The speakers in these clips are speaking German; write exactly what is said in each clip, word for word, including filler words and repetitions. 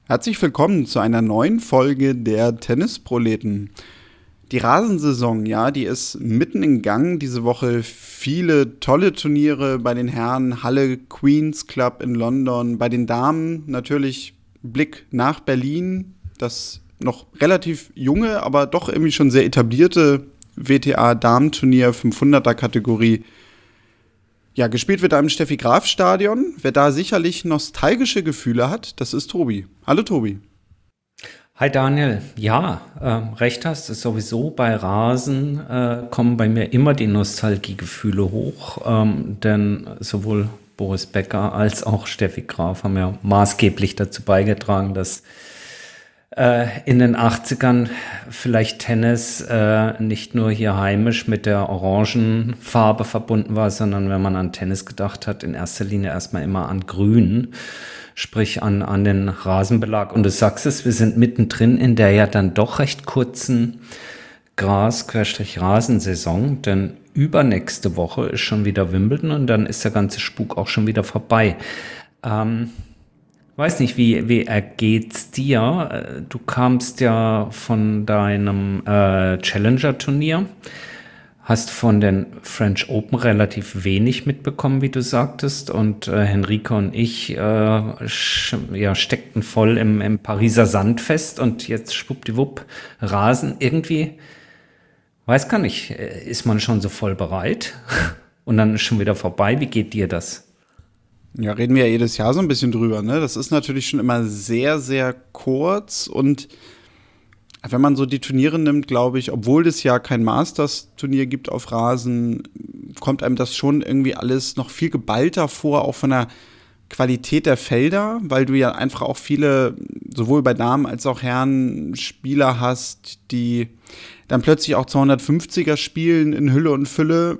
Herzlich willkommen zu einer neuen Folge der Tennisproleten. Die Rasensaison, ja, die ist mitten in Gang. Diese Woche viele tolle Turniere bei den Herren, Halle Queen's Club in London. Bei den Damen natürlich Blick nach Berlin, das noch relativ junge, aber doch irgendwie schon sehr etablierte W T A-Damenturnier fünfhunderter-Kategorie. Ja, gespielt wird da im Steffi-Graf-Stadion. Wer da sicherlich nostalgische Gefühle hat, das ist Tobi. Hallo Tobi. Hi Daniel. Ja, ähm, recht hast, ist sowieso bei Rasen äh, kommen bei mir immer die Nostalgiegefühle hoch, ähm, denn sowohl Boris Becker als auch Steffi Graf haben ja maßgeblich dazu beigetragen, dass äh, in den achtzigern vielleicht Tennis äh, nicht nur hier heimisch mit der Orangenfarbe verbunden war, sondern wenn man an Tennis gedacht hat, in erster Linie erstmal immer an Grün, sprich an, an den Rasenbelag. Und du sagst es, wir sind mittendrin in der ja dann doch recht kurzen Gras-Rasensaison, denn übernächste Woche ist schon wieder Wimbledon und dann ist der ganze Spuk auch schon wieder vorbei. Ähm, weiß nicht, wie, wie ergeht's dir? Du kamst ja von deinem äh, Challenger-Turnier, hast von den French Open relativ wenig mitbekommen, wie du sagtest, und äh, Henrike und ich äh, sch- ja, steckten voll im, im Pariser Sand fest und jetzt schwuppdiwupp Rasen. Irgendwie, weiß gar nicht, ist man schon so voll bereit und dann ist schon wieder vorbei. Wie geht dir das? Ja, reden wir ja jedes Jahr so ein bisschen drüber, ne? Das ist natürlich schon immer sehr, sehr kurz und wenn man so die Turniere nimmt, glaube ich, obwohl es ja kein Masters-Turnier gibt auf Rasen, kommt einem das schon irgendwie alles noch viel geballter vor, auch von der Qualität der Felder, weil du ja einfach auch viele, sowohl bei Damen als auch Herren, Spieler hast, die dann plötzlich auch zweihundertfünfziger spielen in Hülle und Fülle,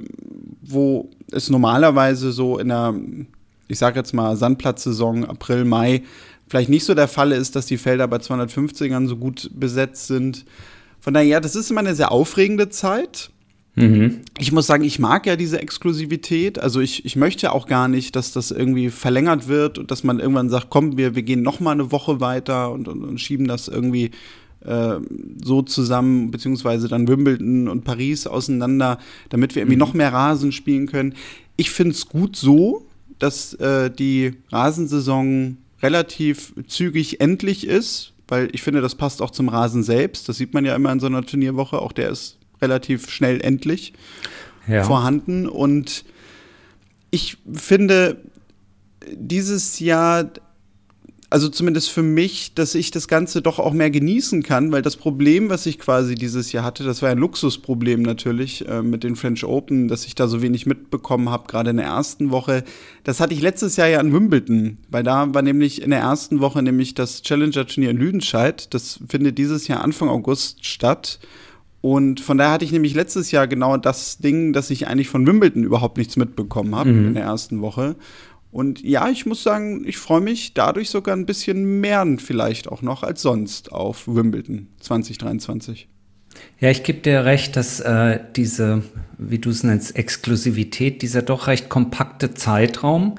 wo es normalerweise so in der, ich sag jetzt mal, Sandplatzsaison, April, Mai, vielleicht nicht so der Fall ist, dass die Felder bei zweihundertfünfzigern so gut besetzt sind. Von daher, ja, das ist immer eine sehr aufregende Zeit. Mhm. Ich muss sagen, ich mag ja diese Exklusivität. Also ich, ich möchte auch gar nicht, dass das irgendwie verlängert wird und dass man irgendwann sagt, komm, wir, wir gehen noch mal eine Woche weiter und, und, und schieben das irgendwie äh, so zusammen, beziehungsweise dann Wimbledon und Paris auseinander, damit wir irgendwie mhm. noch mehr Rasen spielen können. Ich finde es gut so, dass äh, die Rasensaison relativ zügig endlich ist, weil ich finde, das passt auch zum Rasen selbst. Das sieht man ja immer in so einer Turnierwoche. Auch der ist relativ schnell endlich ja. vorhanden. Und ich finde, dieses Jahr, also zumindest für mich, dass ich das Ganze doch auch mehr genießen kann, weil das Problem, was ich quasi dieses Jahr hatte, das war ein Luxusproblem natürlich äh, mit den French Open, dass ich da so wenig mitbekommen habe, gerade in der ersten Woche. Das hatte ich letztes Jahr ja in Wimbledon, weil da war nämlich in der ersten Woche nämlich das Challenger-Turnier in Lüdenscheid. Das findet dieses Jahr Anfang August statt. Und von daher hatte ich nämlich letztes Jahr genau das Ding, dass ich eigentlich von Wimbledon überhaupt nichts mitbekommen habe mhm. in der ersten Woche. Und ja, ich muss sagen, ich freue mich dadurch sogar ein bisschen mehr vielleicht auch noch als sonst auf Wimbledon zwanzig dreiundzwanzig. Ja, ich gebe dir recht, dass äh, diese, wie du es nennst, Exklusivität, dieser doch recht kompakte Zeitraum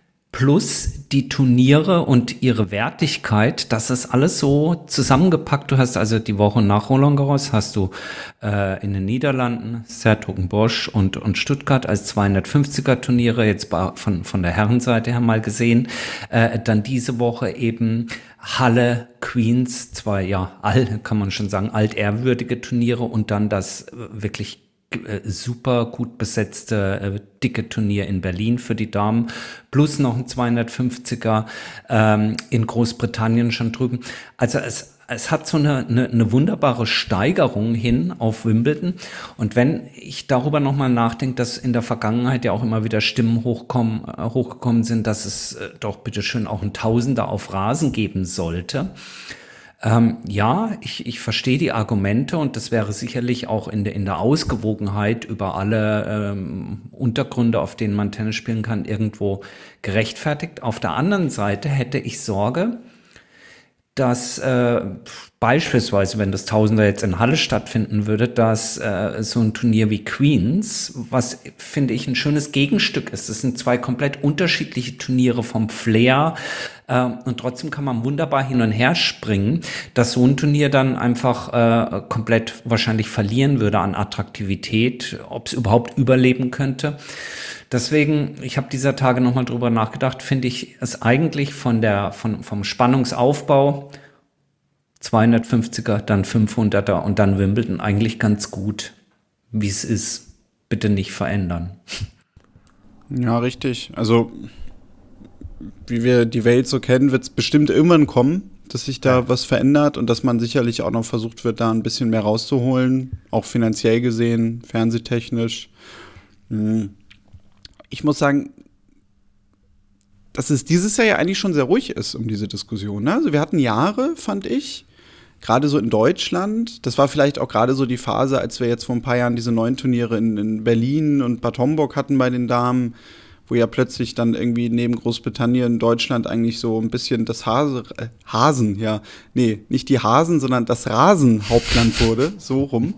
plus die Turniere und ihre Wertigkeit, das ist alles so zusammengepackt. Du hast also die Woche nach Roland Garros hast du äh, in den Niederlanden Sertogenbosch und und Stuttgart als zweihundertfünfziger Turniere jetzt von von der Herrenseite her mal gesehen. Äh, dann diese Woche eben Halle, Queens, zwei ja all kann man schon sagen altehrwürdige Turniere und dann das äh, wirklich super gut besetzte äh, dicke Turnier in Berlin für die Damen, plus noch ein zweihundertfünfziger ähm, in Großbritannien schon drüben. Also es, es hat so eine, eine, eine wunderbare Steigerung hin auf Wimbledon. Und wenn ich darüber nochmal nachdenke, dass in der Vergangenheit ja auch immer wieder Stimmen hochkommen, äh, hochgekommen sind, dass es äh, doch bitteschön auch ein Tausender auf Rasen geben sollte. Ähm, ja, ich, ich verstehe die Argumente und das wäre sicherlich auch in der, in der Ausgewogenheit über alle ähm, Untergründe, auf denen man Tennis spielen kann, irgendwo gerechtfertigt. Auf der anderen Seite hätte ich Sorge, dass äh, beispielsweise, wenn das Tausender jetzt in Halle stattfinden würde, dass äh, so ein Turnier wie Queens, was finde ich ein schönes Gegenstück ist. Das sind zwei komplett unterschiedliche Turniere vom Flair, Äh, und trotzdem kann man wunderbar hin und her springen, dass so ein Turnier dann einfach äh, komplett wahrscheinlich verlieren würde an Attraktivität, ob es überhaupt überleben könnte. Deswegen, ich habe dieser Tage nochmal drüber nachgedacht, finde ich es eigentlich von der, von, vom Spannungsaufbau zweihundertfünfziger, dann fünfhunderter und dann Wimbledon eigentlich ganz gut, wie es ist. Bitte nicht verändern. Ja, richtig. Also, wie wir die Welt so kennen, wird es bestimmt irgendwann kommen, dass sich da ja. was verändert und dass man sicherlich auch noch versucht wird, da ein bisschen mehr rauszuholen, auch finanziell gesehen, fernsehtechnisch. Hm. Ich muss sagen, dass es dieses Jahr ja eigentlich schon sehr ruhig ist um diese Diskussion. Ne? Also wir hatten Jahre, fand ich, gerade so in Deutschland, das war vielleicht auch gerade so die Phase, als wir jetzt vor ein paar Jahren diese neuen Turniere in, in Berlin und Bad Homburg hatten bei den Damen, wo ja plötzlich dann irgendwie neben Großbritannien Deutschland eigentlich so ein bisschen das Hase, äh, Hasen, ja, nee, nicht die Hasen, sondern das Rasenhauptland wurde, so rum.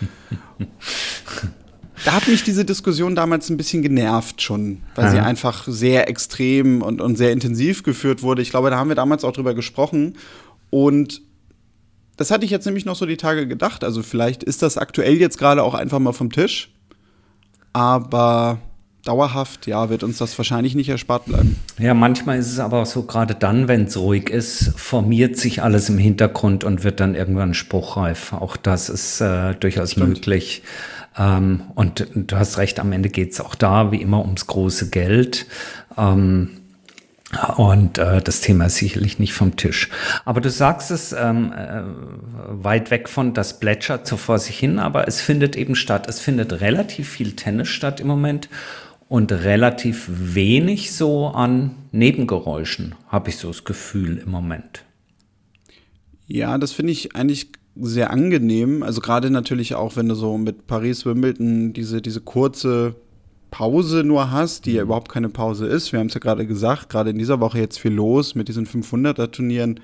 Da hat mich diese Diskussion damals ein bisschen genervt schon, weil ja. sie einfach sehr extrem und, und sehr intensiv geführt wurde. Ich glaube, da haben wir damals auch drüber gesprochen. Und das hatte ich jetzt nämlich noch so die Tage gedacht. Also vielleicht ist das aktuell jetzt gerade auch einfach mal vom Tisch. Aber dauerhaft, ja, wird uns das wahrscheinlich nicht erspart bleiben. Ja, manchmal ist es aber auch so, gerade dann, wenn es ruhig ist, formiert sich alles im Hintergrund und wird dann irgendwann spruchreif. Auch das ist äh, durchaus Stimmt. möglich. Ähm, und du hast recht, am Ende geht es auch da wie immer ums große Geld. Ähm, und äh, das Thema ist sicherlich nicht vom Tisch. Aber du sagst es ähm, äh, weit weg von, das plätschert so vor sich hin, aber es findet eben statt. Es findet relativ viel Tennis statt im Moment und relativ wenig so an Nebengeräuschen, habe ich so das Gefühl im Moment. Ja, das finde ich eigentlich sehr angenehm, also gerade natürlich auch, wenn du so mit Paris Wimbledon diese, diese kurze Pause nur hast, die ja überhaupt keine Pause ist. Wir haben es ja gerade gesagt, gerade in dieser Woche jetzt viel los mit diesen fünfhunderter-Turnieren.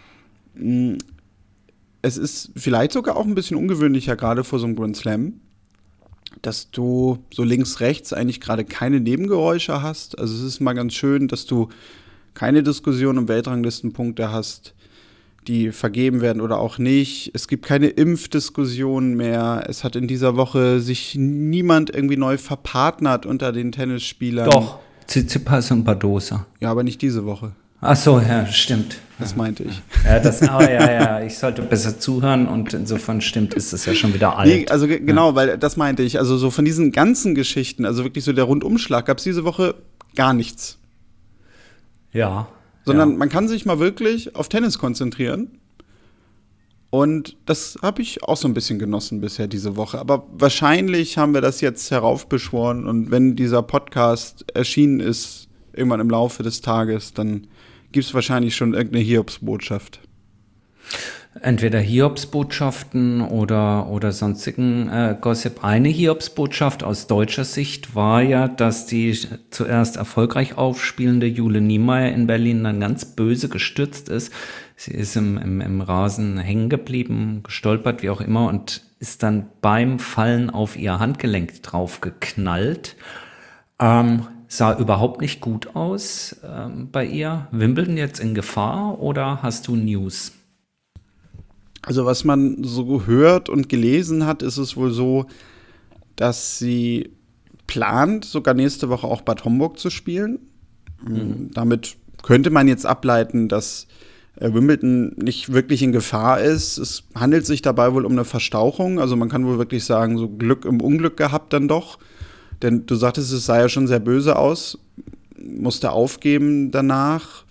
Es ist vielleicht sogar auch ein bisschen ungewöhnlicher, gerade vor so einem Grand Slam, dass du so links, rechts eigentlich gerade keine Nebengeräusche hast. Also es ist mal ganz schön, dass du keine Diskussion um Weltranglistenpunkte hast, die vergeben werden oder auch nicht. Es gibt keine Impfdiskussion mehr. Es hat in dieser Woche sich niemand irgendwie neu verpartnert unter den Tennisspielern. Doch, Tsitsipas und Badosa. Ja, aber nicht diese Woche. Ach so, ja, stimmt. Das meinte ich. Ja, das, aber ja, ja, ich sollte besser zuhören und insofern stimmt, ist es ja schon wieder alt. Nee, also ge- genau, ja. weil das meinte ich. Also so von diesen ganzen Geschichten, also wirklich so der Rundumschlag, gab es diese Woche gar nichts. Ja. Sondern ja. man kann sich mal wirklich auf Tennis konzentrieren. Und das habe ich auch so ein bisschen genossen bisher diese Woche. Aber wahrscheinlich haben wir das jetzt heraufbeschworen. Und wenn dieser Podcast erschienen ist, irgendwann im Laufe des Tages, dann gibt es wahrscheinlich schon irgendeine Hiobsbotschaft. Entweder Hiobsbotschaften oder, oder sonstigen äh, Gossip. Eine Hiobsbotschaft aus deutscher Sicht war ja, dass die zuerst erfolgreich aufspielende Jule Niemeyer in Berlin dann ganz böse gestürzt ist. Sie ist im, im, im Rasen hängen geblieben, gestolpert, wie auch immer, und ist dann beim Fallen auf ihr Handgelenk drauf geknallt. Ähm, sah überhaupt nicht gut aus ähm, bei ihr. Wimbledon jetzt in Gefahr oder hast du News? Also was man so hört und gelesen hat, ist es wohl so, dass sie plant, sogar nächste Woche auch Bad Homburg zu spielen. Mhm. Damit könnte man jetzt ableiten, dass äh, Wimbledon nicht wirklich in Gefahr ist. Es handelt sich dabei wohl um eine Verstauchung. Also man kann wohl wirklich sagen, so Glück im Unglück gehabt dann doch. Denn du sagtest, es sah ja schon sehr böse aus. Musste aufgeben danach.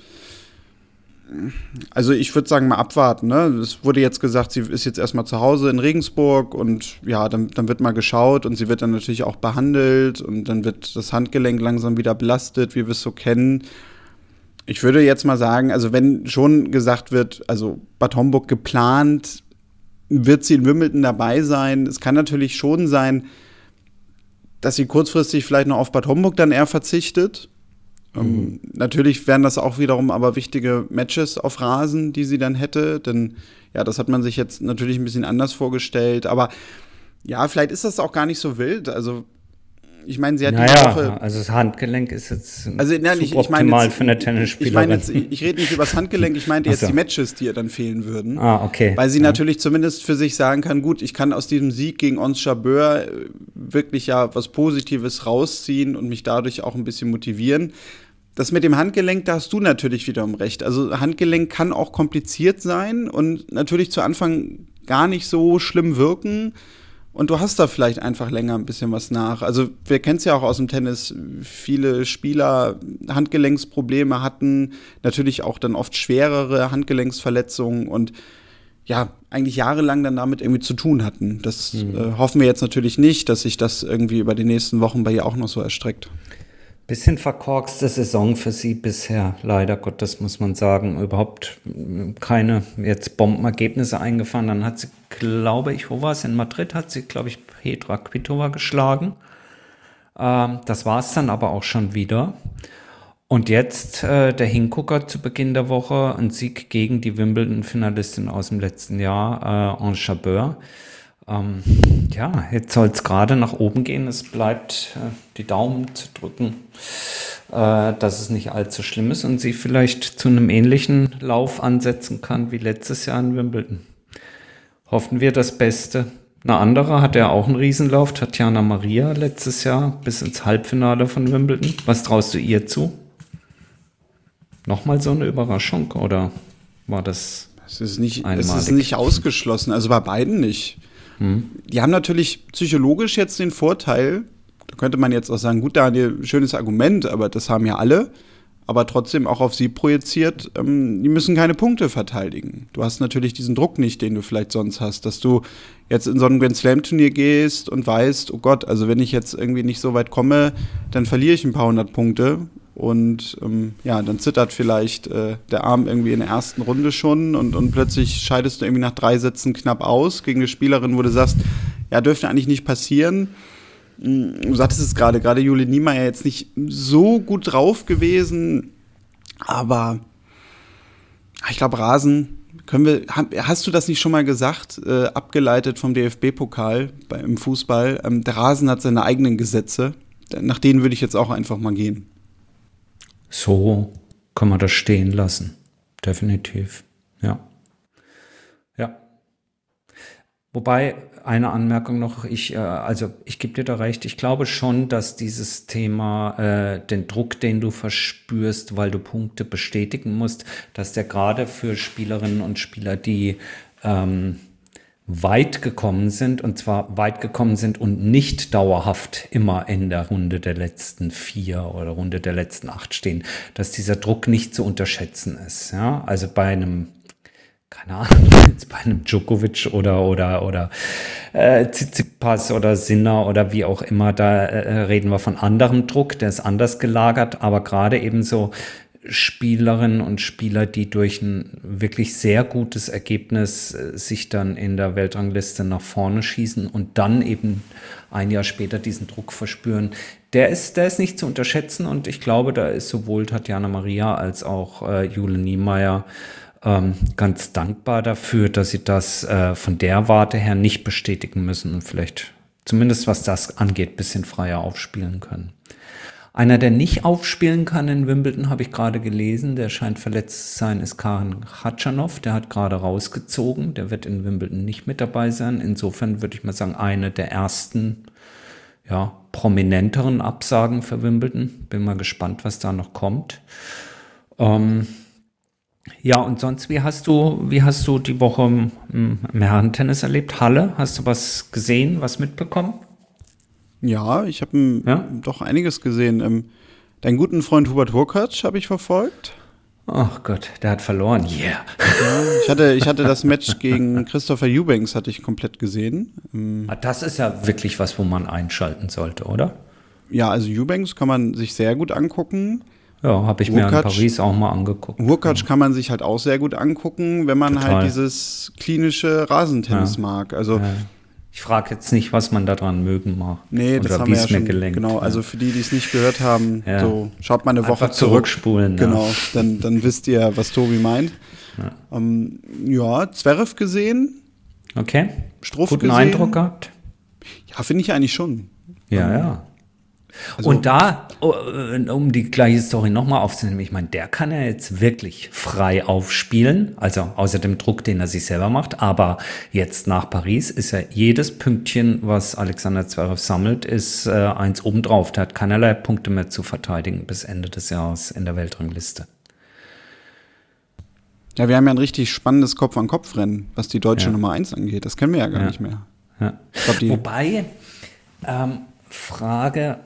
Also ich würde sagen, mal abwarten. Ne? Es wurde jetzt gesagt, sie ist jetzt erstmal zu Hause in Regensburg und ja, dann, dann wird mal geschaut und sie wird dann natürlich auch behandelt und dann wird das Handgelenk langsam wieder belastet, wie wir es so kennen. Ich würde jetzt mal sagen, also wenn schon gesagt wird, also Bad Homburg geplant, wird sie in Wimbledon dabei sein. Es kann natürlich schon sein, dass sie kurzfristig vielleicht noch auf Bad Homburg dann eher verzichtet. Mhm. Ähm, natürlich wären das auch wiederum aber wichtige Matches auf Rasen, die sie dann hätte, denn ja, das hat man sich jetzt natürlich ein bisschen anders vorgestellt, aber ja, vielleicht ist das auch gar nicht so wild, also ich meine, sie hat naja, diese Woche. Also das Handgelenk ist jetzt also, nein, ich, ich meine optimal jetzt, für eine Tennisspielerin. Ich meine jetzt, ich, ich rede nicht über das Handgelenk, ich meinte jetzt so. die Matches, die ihr dann fehlen würden. Ah, okay. Weil sie ja. natürlich zumindest für sich sagen kann, gut, ich kann aus diesem Sieg gegen Ons Jabeur wirklich ja was Positives rausziehen und mich dadurch auch ein bisschen motivieren. Das mit dem Handgelenk, da hast du natürlich wiederum recht. Also Handgelenk kann auch kompliziert sein und natürlich zu Anfang gar nicht so schlimm wirken. Und du hast da vielleicht einfach länger ein bisschen was nach. Also wir kennen es ja auch aus dem Tennis, viele Spieler Handgelenksprobleme hatten, natürlich auch dann oft schwerere Handgelenksverletzungen und ja, eigentlich jahrelang dann damit irgendwie zu tun hatten. Das mhm. äh, hoffen wir jetzt natürlich nicht, dass sich das irgendwie über die nächsten Wochen bei ihr auch noch so erstreckt. Bisschen verkorkste Saison für sie bisher, leider Gottes, muss man sagen. Überhaupt keine jetzt Bombenergebnisse eingefahren. Dann hat sie, glaube ich, wo war es? In Madrid hat sie, glaube ich, Petra Kvitova geschlagen. Ähm, das war es dann aber auch schon wieder. Und jetzt äh, der Hingucker zu Beginn der Woche, ein Sieg gegen die Wimbledon-Finalistin aus dem letzten Jahr, äh, Ons Jabeur. Ähm, ja, jetzt soll es gerade nach oben gehen. Es bleibt äh, die Daumen zu drücken, äh, dass es nicht allzu schlimm ist und sie vielleicht zu einem ähnlichen Lauf ansetzen kann wie letztes Jahr in Wimbledon. Hoffen wir das Beste. Eine andere hat ja auch einen Riesenlauf, Tatjana Maria, letztes Jahr bis ins Halbfinale von Wimbledon. Was traust du ihr zu? Nochmal so eine Überraschung oder war das Es ist nicht, einmalig? es ist nicht ausgeschlossen, also bei beiden nicht. Hm. Die haben natürlich psychologisch jetzt den Vorteil, da könnte man jetzt auch sagen, gut, Daniel, schönes Argument, aber das haben ja alle, aber trotzdem auch auf sie projiziert, ähm, die müssen keine Punkte verteidigen. Du hast natürlich diesen Druck nicht, den du vielleicht sonst hast, dass du jetzt in so ein Grand Slam Turnier gehst und weißt, oh Gott, also wenn ich jetzt irgendwie nicht so weit komme, dann verliere ich ein paar hundert Punkte. Und ähm, ja, dann zittert vielleicht äh, der Arm irgendwie in der ersten Runde schon und, und plötzlich scheidest du irgendwie nach drei Sätzen knapp aus gegen eine Spielerin, wo du sagst, ja, dürfte eigentlich nicht passieren. Du sagtest es gerade, gerade Jule Niemeyer jetzt nicht so gut drauf gewesen, aber ich glaube, Rasen, können wir, hast du das nicht schon mal gesagt, äh, abgeleitet vom D F B-Pokal bei, im Fußball? Ähm, der Rasen hat seine eigenen Gesetze, nach denen würde ich jetzt auch einfach mal gehen. So kann man das stehen lassen. Definitiv. Ja. Ja. Wobei, eine Anmerkung noch, ich, äh, also ich gebe dir da recht, ich glaube schon, dass dieses Thema, äh, den Druck, den du verspürst, weil du Punkte bestätigen musst, dass der gerade für Spielerinnen und Spieler, die ähm, weit gekommen sind, und zwar weit gekommen sind und nicht dauerhaft immer in der Runde der letzten vier oder Runde der letzten acht stehen, dass dieser Druck nicht zu unterschätzen ist. Ja? Also bei einem, keine Ahnung, jetzt bei einem Djokovic oder oder oder äh, Tsitsipas oder Sinner oder wie auch immer, da äh, reden wir von anderem Druck, der ist anders gelagert, aber gerade eben so Spielerinnen und Spieler, die durch ein wirklich sehr gutes Ergebnis äh, sich dann in der Weltrangliste nach vorne schießen und dann eben ein Jahr später diesen Druck verspüren, der ist, der ist nicht zu unterschätzen und ich glaube, da ist sowohl Tatjana Maria als auch äh, Jule Niemeyer ähm, ganz dankbar dafür, dass sie das äh, von der Warte her nicht bestätigen müssen und vielleicht zumindest was das angeht, ein bisschen freier aufspielen können. Einer, der nicht aufspielen kann in Wimbledon, habe ich gerade gelesen, der scheint verletzt zu sein, ist Karen Khachanov. Der hat gerade rausgezogen, der wird in Wimbledon nicht mit dabei sein. Insofern würde ich mal sagen, eine der ersten, ja, prominenteren Absagen für Wimbledon. Bin mal gespannt, was da noch kommt. Ähm, ja, und sonst, wie hast du, wie hast du die Woche im, im Herrentennis erlebt? Halle, hast du was gesehen, was mitbekommen? Ja, ich habe ja? doch einiges gesehen. Ähm, deinen guten Freund Hubert Hurkacz habe ich verfolgt. Ach Gott, der hat verloren. Yeah. Ja, ich hatte, ich hatte das Match gegen Christopher Eubanks hatte ich komplett gesehen. Ähm, das ist ja wirklich was, wo man einschalten sollte, oder? Ja, also Eubanks kann man sich sehr gut angucken. Ja, habe ich Hurkacz, mir in Paris auch mal angeguckt. Hurkacz ja. kann man sich halt auch sehr gut angucken, wenn man Total. halt dieses klinische Rasentennis ja. mag. Also ja. Ich frage jetzt nicht, was man daran mögen mag. Nee, das oder haben wie wir ja es mir schon, gelenkt. genau, also für die, die es nicht gehört haben, ja. so schaut mal eine Woche Einfach zurück. Zurückspulen. Genau, ja. dann, dann wisst ihr, was Tobi meint. Ja, ähm, ja Zverev gesehen. Okay. Struff Guten gesehen. Eindruck gehabt? Ja, finde ich eigentlich schon. Ja, ähm, ja. Also, Und da, äh, um die gleiche Story nochmal aufzunehmen, ich meine, der kann ja jetzt wirklich frei aufspielen, also außer dem Druck, den er sich selber macht, aber jetzt nach Paris ist ja jedes Pünktchen, was Alexander Zverev sammelt, ist äh, eins obendrauf. Der hat keinerlei Punkte mehr zu verteidigen bis Ende des Jahres in der Weltrangliste. ja, wir haben ja ein richtig spannendes Kopf-an-Kopf-Rennen, was die deutsche Ja. Nummer eins angeht. Das kennen wir ja gar Ja. nicht mehr. Ja. Ich glaub, die, Wobei, ähm, Frage,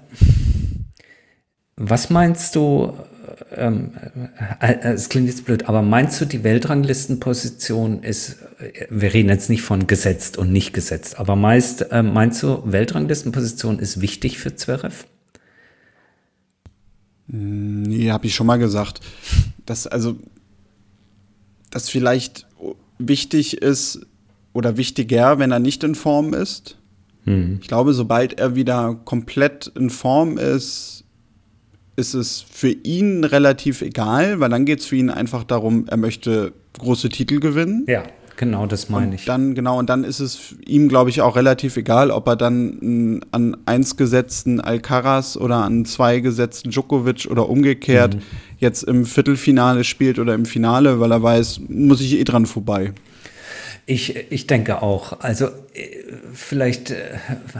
was meinst du, ähm, äh, äh, es klingt jetzt blöd, aber meinst du, die Weltranglistenposition ist, äh, wir reden jetzt nicht von gesetzt und nicht gesetzt, aber meist, äh, meinst du, Weltranglistenposition ist wichtig für Zverev? nee, habe ich schon mal gesagt. Dass, also, dass vielleicht wichtig ist oder wichtiger, wenn er nicht in Form ist. Hm. Ich glaube, sobald er wieder komplett in Form ist, ist es für ihn relativ egal, weil dann geht es für ihn einfach darum, er möchte große Titel gewinnen. Ja, genau, das meine Und ich. dann, genau, und dann ist es ihm, glaube ich, auch relativ egal, ob er dann n, an eins gesetzten Alcaraz oder an zwei gesetzten Djokovic oder umgekehrt Mhm. jetzt im Viertelfinale spielt oder im Finale, weil er weiß, muss ich eh dran vorbei. Ich, ich denke auch. Also äh, vielleicht äh,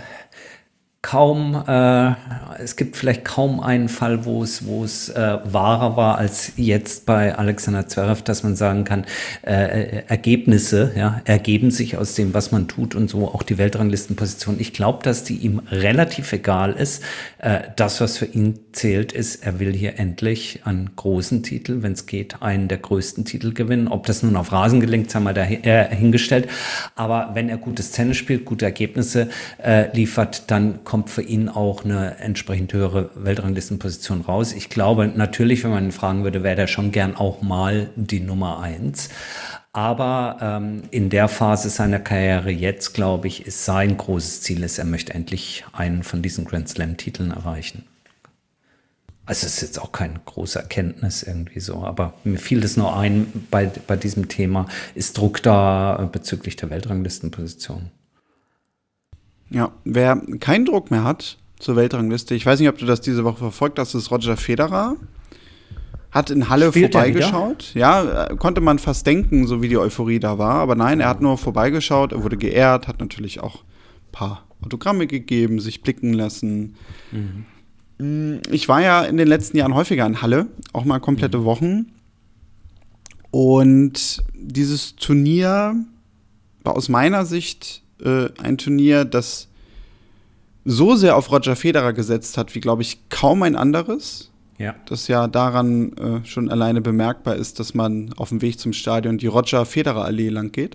kaum, äh, es gibt vielleicht kaum einen Fall, wo es, wo es äh, wahrer war als jetzt bei Alexander Zverev, dass man sagen kann, äh, Ergebnisse, ja, ergeben sich aus dem, was man tut und so auch die Weltranglistenposition. Ich glaube, dass die ihm relativ egal ist. Äh, das, was für ihn zählt, ist, er will hier endlich einen großen Titel, wenn es geht, einen der größten Titel gewinnen. Ob das nun auf Rasen gelingt, haben wir da äh, hingestellt. Aber wenn er gutes Tennis spielt, gute Ergebnisse äh, liefert, dann kommt für ihn auch eine entsprechend höhere Weltranglistenposition raus. Ich glaube natürlich, wenn man ihn fragen würde, wäre der schon gern auch mal die Nummer eins. Aber ähm, in der Phase seiner Karriere jetzt, glaube ich, ist sein großes Ziel, ist, er möchte endlich einen von diesen Grand Slam-Titeln erreichen. Also es ist jetzt auch keine große Erkenntnis irgendwie so, aber mir fiel das nur ein bei, bei diesem Thema. Ist Druck da bezüglich der Weltranglistenposition? Ja, wer keinen Druck mehr hat zur Weltrangliste, ich weiß nicht, ob du das diese Woche verfolgt hast, ist Roger Federer. Hat in Halle Spielt er vorbeigeschaut. Ja, äh, konnte man fast denken, so wie die Euphorie da war. Aber nein, er hat nur vorbeigeschaut, er wurde geehrt, hat natürlich auch ein paar Autogramme gegeben, sich blicken lassen. Mhm. Ich war ja in den letzten Jahren häufiger in Halle, auch mal komplette mhm. Wochen. Und dieses Turnier war aus meiner Sicht äh, ein Turnier, das so sehr auf Roger Federer gesetzt hat, wie, glaube ich, kaum ein anderes. Ja. Das ja daran äh, schon alleine bemerkbar ist, dass man auf dem Weg zum Stadion die Roger-Federer-Allee lang geht.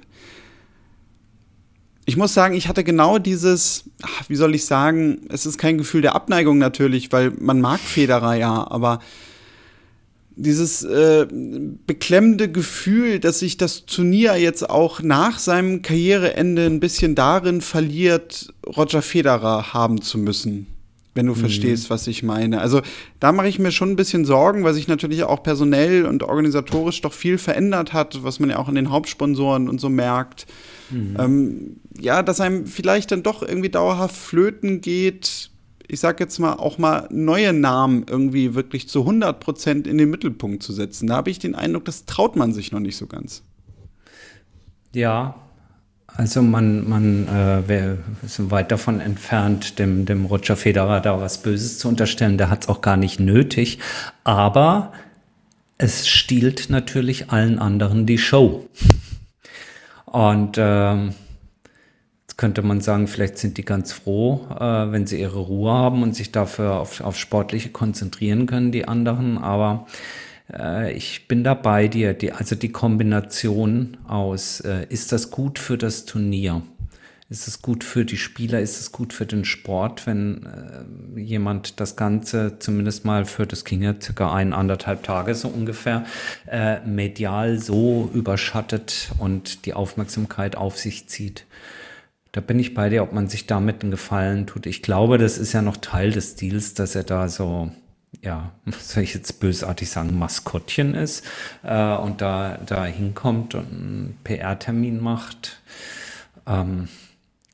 Ich muss sagen, ich hatte genau dieses, ach, wie soll ich sagen, es ist kein Gefühl der Abneigung natürlich, weil man mag Federer ja, aber dieses äh, beklemmende Gefühl, dass sich das Turnier jetzt auch nach seinem Karriereende ein bisschen darin verliert, Roger Federer haben zu müssen. Wenn du mhm. verstehst, was ich meine. Also da mache ich mir schon ein bisschen Sorgen, weil sich natürlich auch personell und organisatorisch doch viel verändert hat, was man ja auch an den Hauptsponsoren und so merkt. Mhm. Ähm, ja, dass einem vielleicht dann doch irgendwie dauerhaft flöten geht, ich sag jetzt mal, auch mal neue Namen irgendwie wirklich zu hundert Prozent in den Mittelpunkt zu setzen. Da habe ich den Eindruck, das traut man sich noch nicht so ganz. Ja, also man, man äh, wir sind weit davon entfernt, dem, dem Roger Federer da was Böses zu unterstellen. Der hat es auch gar nicht nötig. Aber es stiehlt natürlich allen anderen die Show. Und ähm, jetzt könnte man sagen, vielleicht sind die ganz froh, äh, wenn sie ihre Ruhe haben und sich dafür auf, auf Sportliche konzentrieren können, die anderen. Aber äh, ich bin da bei dir. Die, also die Kombination aus, äh, ist das gut für das Turnier? Ist es gut für die Spieler? Ist es gut für den Sport, wenn äh, jemand das Ganze zumindest mal für, das ging ja circa ein, anderthalb Tage so ungefähr, äh, medial so überschattet und die Aufmerksamkeit auf sich zieht? Da bin ich bei dir, ob man sich damit einen Gefallen tut. Ich glaube, das ist ja noch Teil des Deals, dass er da so, ja, soll ich jetzt bösartig sagen, Maskottchen ist äh, und da, da hinkommt und einen P R-Termin macht. Ähm,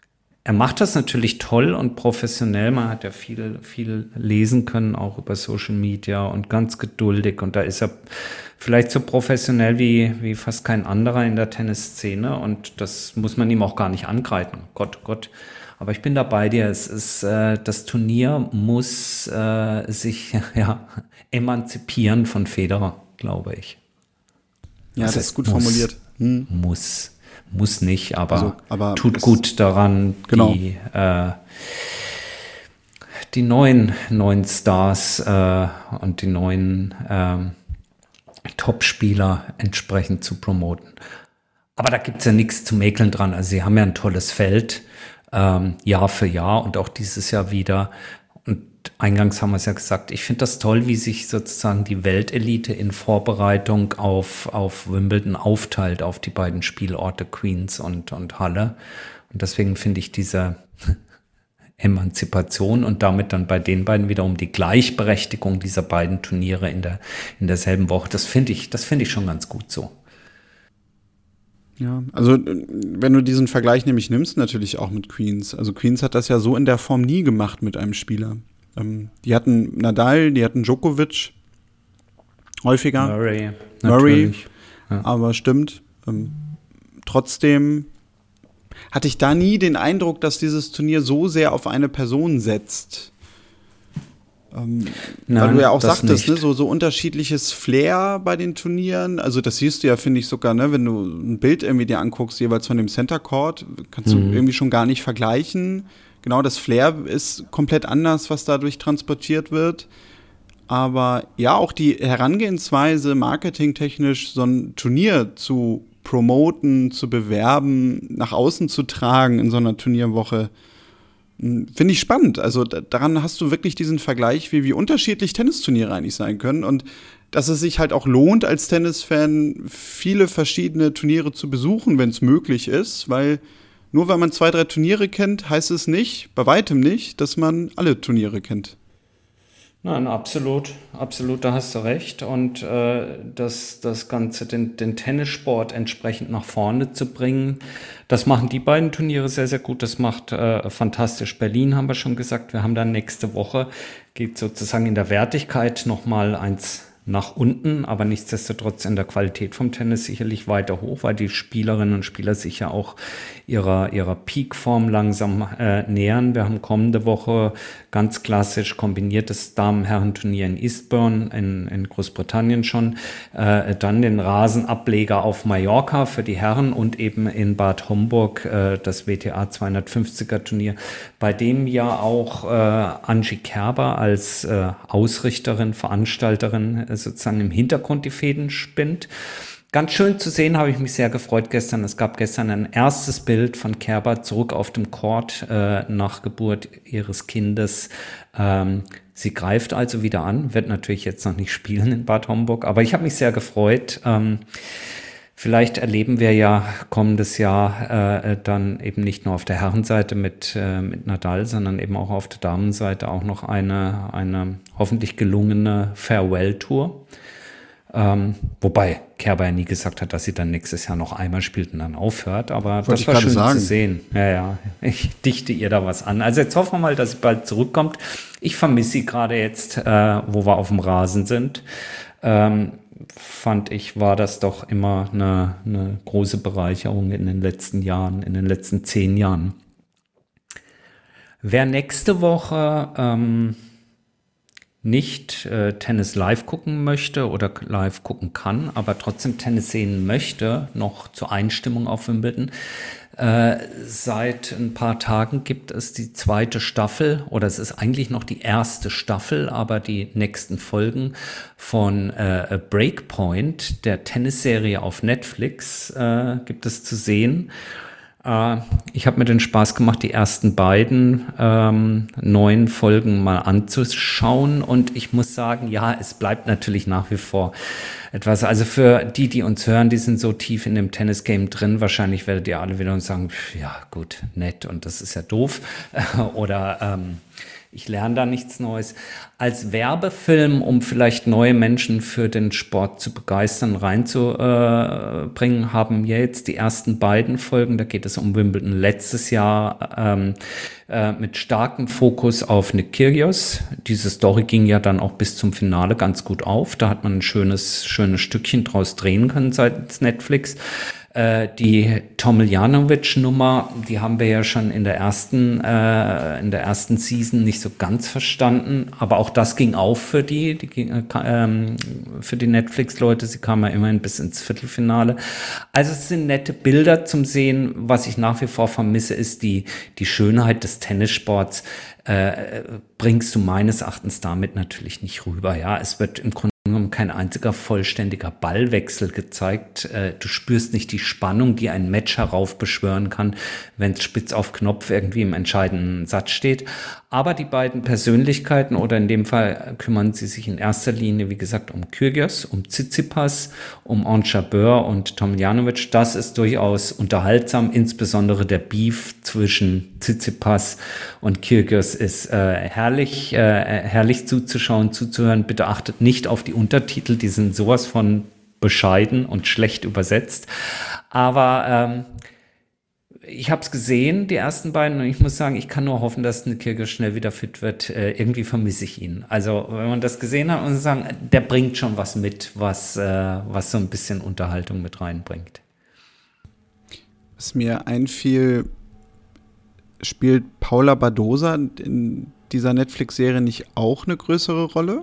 er macht das natürlich toll und professionell. Man hat ja viel, viel lesen können, auch über Social Media und ganz geduldig. Und da ist er vielleicht so professionell wie, wie fast kein anderer in der Tennisszene. Und das muss man ihm auch gar nicht angreifen. Gott, Gott. Aber ich bin da bei dir. Es ist, äh, das Turnier muss äh, sich ja, emanzipieren von Federer, glaube ich. Ja, das, das ist gut muss, formuliert. Hm. Muss. Muss nicht, aber, also, aber tut gut daran, genau. die, äh, die neuen, neuen Stars äh, und die neuen äh, Top-Spieler entsprechend zu promoten. Aber da gibt es ja nichts zu mäkeln dran. Also sie haben ja ein tolles Feld, ähm, Jahr für Jahr und auch dieses Jahr wieder. Und eingangs haben wir es ja gesagt, ich finde das toll, wie sich sozusagen die Weltelite in Vorbereitung auf, auf Wimbledon aufteilt, auf die beiden Spielorte Queens und, und Halle. Und deswegen finde ich diese Emanzipation und damit dann bei den beiden wiederum die Gleichberechtigung dieser beiden Turniere in der, in derselben Woche, das finde ich, das finde ich schon ganz gut so. Ja, also wenn du diesen Vergleich nämlich nimmst, natürlich auch mit Queens. Also Queens hat das ja so in der Form nie gemacht mit einem Spieler. Ähm, die hatten Nadal, die hatten Djokovic häufiger. Murray, Murray, ja. Aber stimmt. Ähm, trotzdem hatte ich da nie den Eindruck, dass dieses Turnier so sehr auf eine Person setzt. Ähm, Nein, weil du ja auch das sagtest, ne, nicht. so, so unterschiedliches Flair bei den Turnieren. Also das siehst du ja, finde ich sogar, ne, wenn du ein Bild irgendwie dir anguckst, jeweils von dem Center Court, kannst Mhm. du irgendwie schon gar nicht vergleichen. Genau, das Flair ist komplett anders, was dadurch transportiert wird. Aber ja, auch die Herangehensweise, marketingtechnisch so ein Turnier zu promoten, zu bewerben, nach außen zu tragen in so einer Turnierwoche, finde ich spannend. Also da, daran hast du wirklich diesen Vergleich, wie, wie unterschiedlich Tennisturniere eigentlich sein können und dass es sich halt auch lohnt, als Tennisfan viele verschiedene Turniere zu besuchen, wenn es möglich ist, weil nur weil man zwei, drei Turniere kennt, heißt es nicht, bei weitem nicht, dass man alle Turniere kennt. Nein, absolut, absolut, da hast du recht. Und äh, das, das Ganze, den, den Tennissport entsprechend nach vorne zu bringen, das machen die beiden Turniere sehr, sehr gut. Das macht äh, fantastisch Berlin, haben wir schon gesagt. Wir haben dann nächste Woche, geht sozusagen in der Wertigkeit nochmal eins nach unten, aber nichtsdestotrotz in der Qualität vom Tennis sicherlich weiter hoch, weil die Spielerinnen und Spieler sich ja auch ihrer, ihrer Peakform langsam äh, nähern. Wir haben kommende Woche ganz klassisch kombiniertes Damen-Herren-Turnier in Eastbourne in, in Großbritannien schon, äh, dann den Rasenableger auf Mallorca für die Herren und eben in Bad Homburg äh, das W T A zweihundertfünfziger Turnier, bei dem ja auch äh, Angie Kerber als äh, Ausrichterin, Veranstalterin äh, sozusagen im Hintergrund die Fäden spinnt. Ganz schön zu sehen, habe ich mich sehr gefreut gestern. Es gab gestern ein erstes Bild von Kerber zurück auf dem Court äh, nach Geburt ihres Kindes. Ähm, sie greift also wieder an, wird natürlich jetzt noch nicht spielen in Bad Homburg, aber ich habe mich sehr gefreut. Ähm, Vielleicht erleben wir ja kommendes Jahr äh, dann eben nicht nur auf der Herrenseite mit, äh, mit Nadal, sondern eben auch auf der Damenseite auch noch eine, eine hoffentlich gelungene Farewell-Tour. Ähm, wobei Kerber ja nie gesagt hat, dass sie dann nächstes Jahr noch einmal spielt und dann aufhört. Aber Wollte das ich war gerade schön sagen. zu sehen. Ja, ja, ich dichte ihr da was an. Also jetzt hoffen wir mal, dass sie bald zurückkommt. Ich vermisse sie gerade jetzt, äh, wo wir auf dem Rasen sind. Ähm, fand ich, war das doch immer eine, eine große Bereicherung in den letzten Jahren, in den letzten zehn Jahren. Wer nächste Woche ähm, nicht äh, Tennis live gucken möchte oder live gucken kann, aber trotzdem Tennis sehen möchte, noch zur Einstimmung auf Wimbledon, äh, seit ein paar Tagen gibt es die zweite Staffel, oder es ist eigentlich noch die erste Staffel, aber die nächsten Folgen von äh, Breakpoint, der Tennisserie auf Netflix, äh, gibt es zu sehen. Ich habe mir den Spaß gemacht, die ersten beiden ähm, neuen Folgen mal anzuschauen und ich muss sagen, ja, es bleibt natürlich nach wie vor etwas, also für die, die uns hören, die sind so tief in dem Tennis-Game drin, wahrscheinlich werdet ihr alle wieder uns sagen, ja gut, nett und das ist ja doof oder ähm, Ich lerne da nichts Neues. Als Werbefilm, um vielleicht neue Menschen für den Sport zu begeistern, reinzubringen, haben wir jetzt die ersten beiden Folgen. Da geht es um Wimbledon letztes Jahr ähm, äh, mit starkem Fokus auf Nick Kyrgios. Diese Story ging ja dann auch bis zum Finale ganz gut auf. Da hat man ein schönes, schönes Stückchen draus drehen können seitens Netflix. Die Tomljanovic-Nummer, die haben wir ja schon in der ersten, äh, in der ersten Season nicht so ganz verstanden, aber auch das ging auf für die, die ging, ähm, für die Netflix-Leute. Sie kamen ja immerhin bis ins Viertelfinale. Also es sind nette Bilder zum Sehen. Was ich nach wie vor vermisse, ist die, die Schönheit des Tennissports. Äh, bringst du meines Erachtens damit natürlich nicht rüber. Ja, es wird im Grunde kein einziger vollständiger Ballwechsel gezeigt. Du spürst nicht die Spannung, die ein Match heraufbeschwören kann, wenn es spitz auf Knopf irgendwie im entscheidenden Satz steht. Aber die beiden Persönlichkeiten, oder in dem Fall kümmern sie sich in erster Linie, wie gesagt, um Kyrgios, um Tsitsipas, um Ons Jabeur und Tomljanovic. Das ist durchaus unterhaltsam. Insbesondere der Beef zwischen Tsitsipas und Kyrgios ist äh, herrlich, äh, herrlich zuzuschauen, zuzuhören. Bitte achtet nicht auf die Untertitel, die sind sowas von bescheiden und schlecht übersetzt. Aber ähm, ich habe es gesehen, die ersten beiden, und ich muss sagen, ich kann nur hoffen, dass Nick Kyrgios schnell wieder fit wird. Äh, irgendwie vermisse ich ihn. Also wenn man das gesehen hat, muss man sagen, der bringt schon was mit, was, äh, was so ein bisschen Unterhaltung mit reinbringt. Was mir einfiel, spielt Paula Badosa in dieser Netflix-Serie nicht auch eine größere Rolle?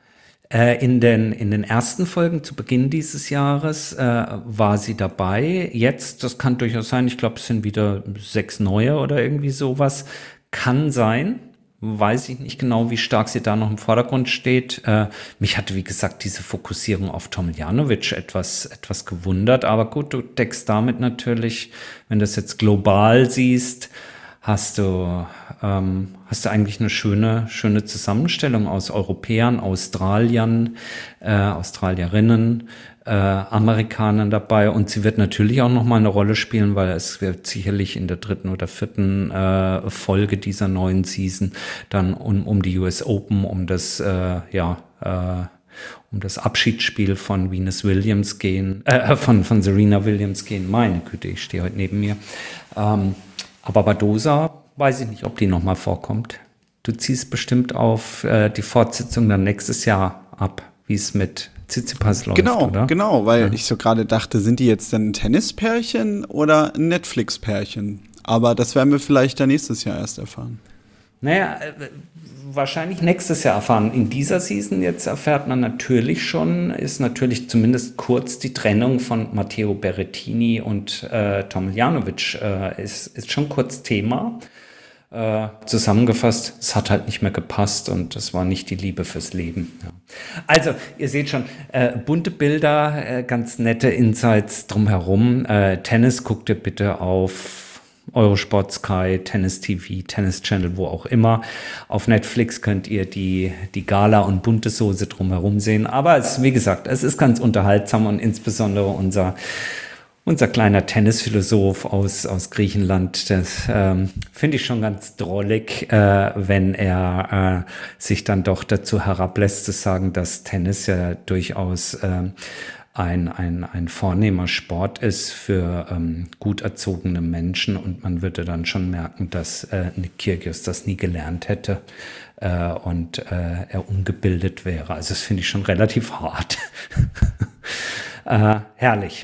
In den, in den ersten Folgen zu Beginn dieses Jahres äh, war sie dabei. Jetzt, das kann durchaus sein, ich glaube, es sind wieder sechs neue oder irgendwie sowas. Kann sein. Weiß ich nicht genau, wie stark sie da noch im Vordergrund steht. Äh, mich hatte, wie gesagt, diese Fokussierung auf Tomljanovic etwas, etwas gewundert. Aber gut, du deckst damit natürlich, wenn du das jetzt global siehst, hast du, ähm, hast du eigentlich eine schöne, schöne Zusammenstellung aus Europäern, Australiern, äh, Australierinnen, äh, Amerikanern dabei. Und sie wird natürlich auch nochmal eine Rolle spielen, weil es wird sicherlich in der dritten oder vierten äh, Folge dieser neuen Season dann um, um die U S Open, um das, äh, ja, äh, um das Abschiedsspiel von Venus Williams gehen, äh, von, von Serena Williams gehen. Meine Güte, ich stehe heute neben mir. Ähm, Aber Badosa, weiß ich nicht, ob die nochmal vorkommt. Du ziehst bestimmt auf äh, die Fortsetzung dann nächstes Jahr ab, wie es mit Tsitsipas läuft, genau, oder? Genau, weil ja. ich so gerade dachte, sind die jetzt denn ein Tennispärchen oder ein Netflix-Pärchen? Aber das werden wir vielleicht dann nächstes Jahr erst erfahren. Naja, äh, wahrscheinlich nächstes Jahr erfahren. In dieser Season jetzt erfährt man natürlich schon, ist natürlich zumindest kurz die Trennung von Matteo Berrettini und äh, Tomljanovic äh, ist, ist schon kurz Thema. Äh, zusammengefasst, es hat halt nicht mehr gepasst und es war nicht die Liebe fürs Leben. Ja. Also, ihr seht schon, äh, bunte Bilder, äh, ganz nette Insights drumherum. Äh, Tennis, guckt ihr bitte auf Eurosport, Sky, Tennis T V, Tennis Channel, wo auch immer. Auf Netflix könnt ihr die, die Gala und bunte Soße drumherum sehen. Aber es, wie gesagt, es ist ganz unterhaltsam und insbesondere unser, unser kleiner Tennisphilosoph aus, aus Griechenland, das ähm, finde ich schon ganz drollig, äh, wenn er äh, sich dann doch dazu herablässt zu sagen, dass Tennis ja durchaus äh, ein, ein, ein vornehmer Sport ist für ähm, gut erzogene Menschen, und man würde dann schon merken, dass äh, Nick Kyrgios das nie gelernt hätte äh, und äh, er ungebildet wäre. Also das finde ich schon relativ hart. äh, herrlich.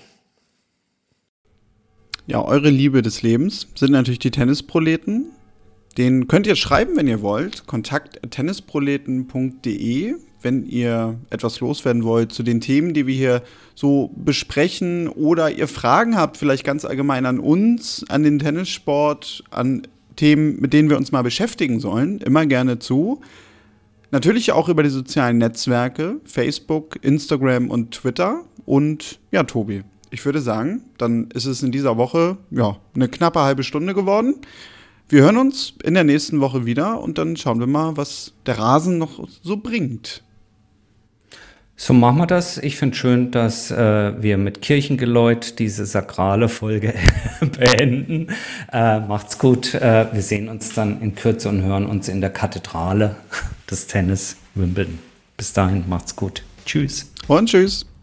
Ja, eure Liebe des Lebens sind natürlich die Tennisproleten. Den könnt ihr schreiben, wenn ihr wollt. kontakt at tennisproleten punkt de, wenn ihr etwas loswerden wollt zu den Themen, die wir hier so besprechen, oder ihr Fragen habt, vielleicht ganz allgemein an uns, an den Tennissport, an Themen, mit denen wir uns mal beschäftigen sollen, immer gerne zu. Natürlich auch über die sozialen Netzwerke, Facebook, Instagram und Twitter. Und ja, Tobi, ich würde sagen, dann ist es in dieser Woche ja eine knappe halbe Stunde geworden. Wir hören uns in der nächsten Woche wieder und dann schauen wir mal, was der Rasen noch so bringt. So machen wir das. Ich finde schön, dass äh, wir mit Kirchengeläut diese sakrale Folge beenden. Äh, macht's gut. Äh, wir sehen uns dann in Kürze und hören uns in der Kathedrale des Tennis Wimbledon. Bis dahin, macht's gut. Tschüss. Und tschüss.